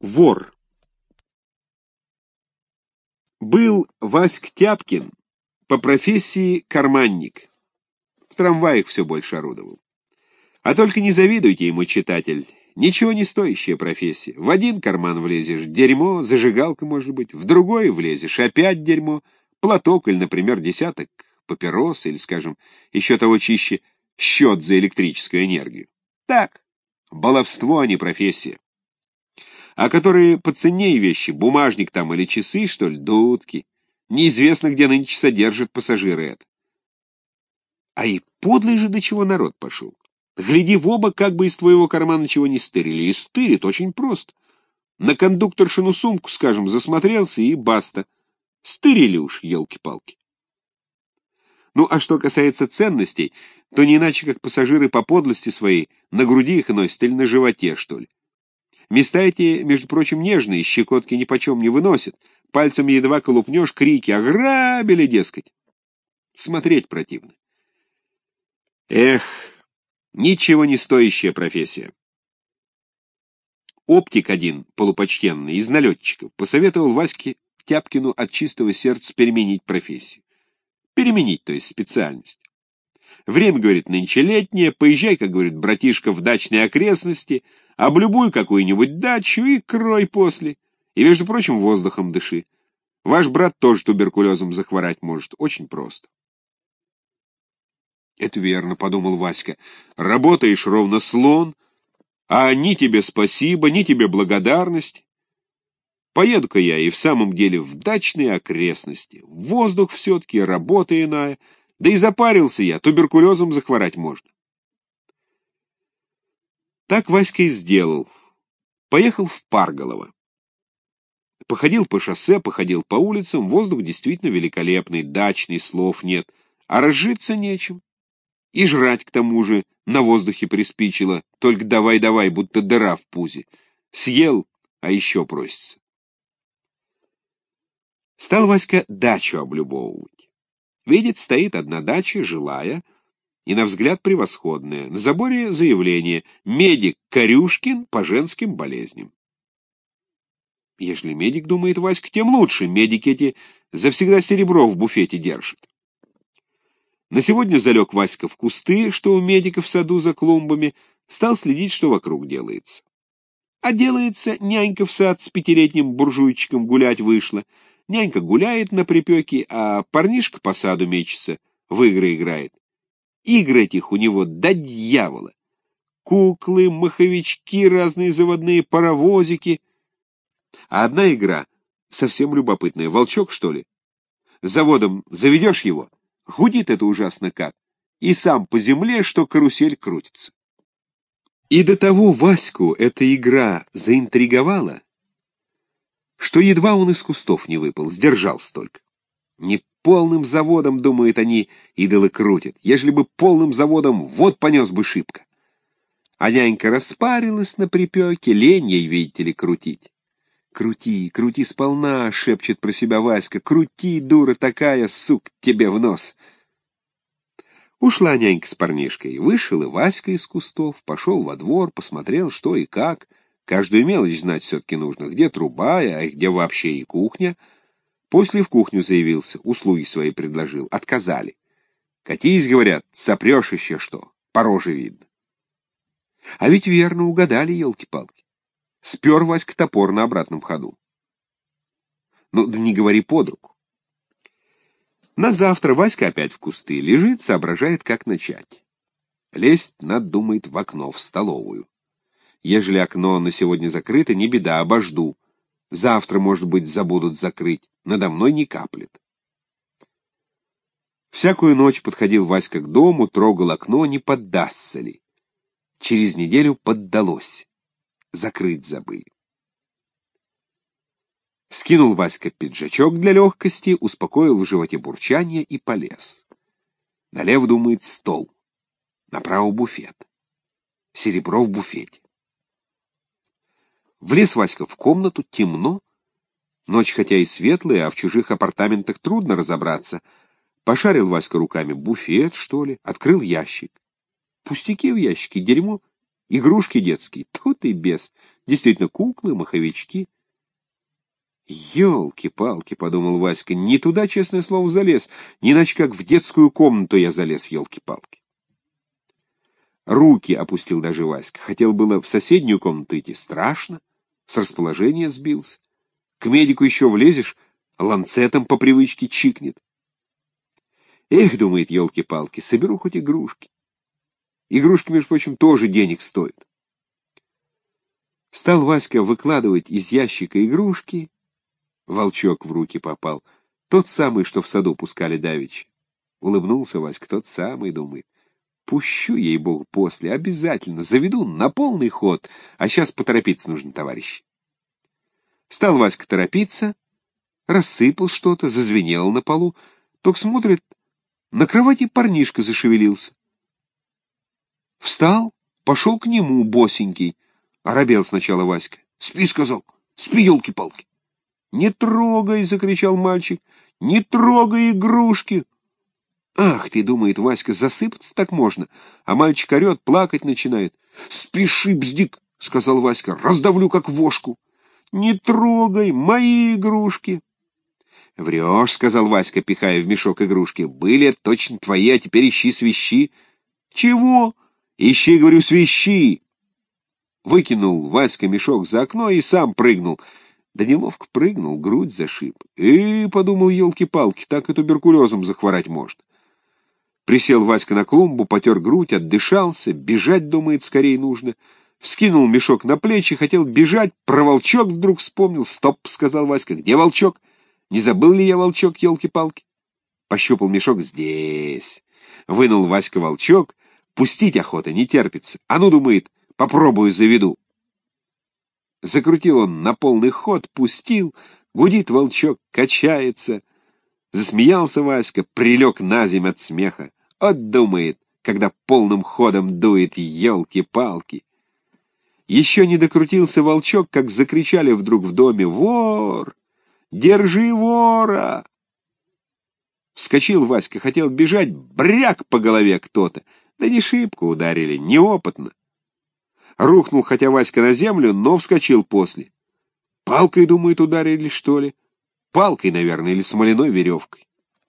Вор. Был Васька Тяпкин по профессии карманник. В трамваях все больше орудовал. А только не завидуйте ему, читатель. Ничего не стоящая профессия. В один карман влезешь — дерьмо, зажигалка, может быть, в другой влезешь — опять дерьмо, платок или, например, десяток папирос, или, скажем, еще того чище, счет за электрическую энергию. Так, баловство, а не профессия. А которые поценнее вещи, бумажник там или часы, что ли, дудки. Неизвестно, где нынче содержат пассажиры это. А и подлый же до чего народ пошел. Гляди в оба, как бы из твоего кармана чего не стырили. И стырит очень просто. На кондукторшину сумку, скажем, засмотрелся и баста. Стырили уж, елки-палки. Ну, а что касается ценностей, то не иначе, как пассажиры по подлости своей на груди их носят или на животе, что ли. Места эти, между прочим, нежные, щекотки нипочем не выносят. Пальцем едва колупнешь, крики «Ограбили!», дескать. Смотреть противно. Эх, ничего не стоящая профессия. Оптик один, полупочтенный, из налетчиков, посоветовал Ваське Тяпкину от чистого сердца переменить профессию. Переменить, то есть специальность. Время, говорит, нынче летнее, поезжай, как говорит братишка, в дачные окрестности, облюбуй какую-нибудь дачу и крой после. И, между прочим, воздухом дыши. Ваш брат тоже туберкулезом захворать может. Очень просто. Это верно, подумал Васька. Работаешь ровно слон, а ни тебе спасибо, ни тебе благодарность. Поеду-ка я и в самом деле в дачные окрестности. Воздух все-таки, работа иная. Да и запарился я, туберкулезом захворать можно. Так Васька и сделал. Поехал в Парголово. Походил по шоссе, походил по улицам, воздух действительно великолепный, дачный, слов нет, а разжиться нечем. И жрать, к тому же, на воздухе приспичило, только давай-давай, будто дыра в пузе. Съел, а еще просится. Стал Васька дачу облюбовывать. Видит, стоит одна дача, жилая, и, на взгляд, превосходная. На заборе заявление: медик Корюшкин по женским болезням. Ежели медик, думает Васька, тем лучше. Медики эти завсегда серебро в буфете держат. На сегодня залег Васька в кусты, что у медика в саду за клумбами, стал следить, что вокруг делается. А делается, нянька в сад с 5-летним буржуйчиком гулять вышла. Нянька гуляет на припеке, а парнишка по саду мечется, в игры играет. Игры этих у него до дьявола. Куклы, маховички, разные заводные паровозики. А одна игра совсем любопытная. Волчок, что ли? Заводом заведешь его, гудит это ужасно как, и сам по земле, что карусель крутится. И до того Ваську эта игра заинтриговала, что едва он из кустов не выпал, сдержался только. Не полным заводом, думают они, идолы крутят. Ежели бы полным заводом, вот понес бы шибко. А нянька распарилась на припеке, лень ей, видите ли, крутить. «Крути, крути сполна», — шепчет про себя Васька. «Крути, дура такая, сук, тебе в нос». Ушла нянька с парнишкой. Вышел и Васька из кустов, пошел во двор, посмотрел, что и как. Каждую мелочь знать все-таки нужно, где труба, а где вообще и кухня. После в кухню заявился, услуги свои предложил. Отказали. «Катись, — говорят, — сопрешь еще что, по роже видно». А ведь верно угадали, елки-палки. Спер Васька топор на обратном ходу. Ну, да не говори под руку. На завтра Васька опять в кусты лежит, соображает, как начать. Лезть надо, думает, в окно, в столовую. Ежели окно на сегодня закрыто, не беда, обожду. Завтра, может быть, забудут закрыть. Надо мной не каплет. Всякую ночь подходил Васька к дому, трогал окно, не поддастся ли. Через неделю поддалось. Закрыть забыли. Скинул Васька пиджачок для легкости, успокоил в животе бурчание и полез. Налево, думает, стол. Направо буфет. Серебро в буфете. Влез Васька в комнату, темно. Ночь хотя и светлая, а в чужих апартаментах трудно разобраться. Пошарил Васька руками: буфет, что ли? Открыл ящик. Пустяки в ящике, дерьмо. игрушки детские. Тут и без. Действительно, куклы, маховички. «Елки-палки», — подумал Васька, — «не туда, честное слово, залез, не иначе как в детскую комнату я залез, елки-палки». Руки опустил даже Васька. Хотел было в соседнюю комнату идти. Страшно. С расположения сбился. К медику еще влезешь, ланцетом по привычке чикнет. Эх, думает, елки-палки, соберу хоть игрушки. Игрушки, между прочим, тоже денег стоят. Стал Васька выкладывать из ящика игрушки. Волчок в руки попал. Тот самый, что в саду пускали давеча. Улыбнулся Васька, тот самый, думает. Пущу, ей-богу, после, обязательно, заведу на полный ход, а сейчас поторопиться нужно, товарищ. Стал Васька торопиться, рассыпал что-то, зазвенел на полу, только смотрит, на кровати парнишка зашевелился. Встал, пошел к нему, босенький. Оробел сначала Васька. «Спи», — сказал, — «спи, елки-палки». «Не трогай», — закричал мальчик, — «не трогай игрушки». «Ах ты», — думает Васька, — «засыпаться так можно». А мальчик орет, плакать начинает. «Спеши, бздик», — сказал Васька, — «раздавлю, как вошку». «Не трогай мои игрушки». «Врешь», — сказал Васька, пихая в мешок игрушки. «Были это точно твои, а теперь ищи свищи». «Чего?» «Ищи, говорю, свищи». Выкинул Васька мешок за окно и сам прыгнул. Да неловко прыгнул, грудь зашиб. Подумал, елки-палки, так и туберкулезом захворать может. Присел Васька на клумбу, потер грудь, отдышался, бежать, думает, скорее нужно. Вскинул мешок на плечи, хотел бежать, про волчок вдруг вспомнил. «Стоп», — сказал Васька, — «где волчок? Не забыл ли я волчок, елки-палки?» Пощупал мешок. «Здесь». Вынул Васька волчок. Пустить охота, не терпится. А ну, думает, попробую заведу. Закрутил он на полный ход, пустил, гудит волчок, качается. Засмеялся Васька, прилег на земь от смеха. Вот думает, когда полным ходом дует, елки-палки. Еще не докрутился волчок, как закричали вдруг в доме: «Вор! Держи вора!» Вскочил Васька, хотел бежать, бряк по голове кто-то. Да не шибко ударили, неопытно. Рухнул хотя Васька на землю, но вскочил после. Палкой, думает, ударили, что ли? Палкой, наверное, или смоляной веревкой.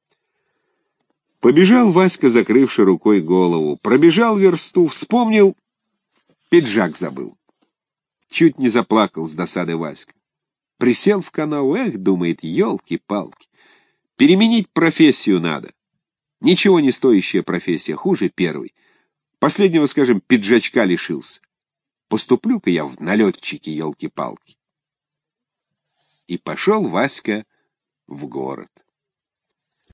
Побежал Васька, закрывши рукой голову. Пробежал версту, вспомнил, пиджак забыл. Чуть не заплакал с досады Васька. Присел в канаву, эх, думает, елки-палки. Переменить профессию надо. Ничего не стоящая профессия, хуже первой. Последнего, скажем, пиджачка лишился. Поступлю-ка я в налетчики, елки-палки. И пошел Васька в город.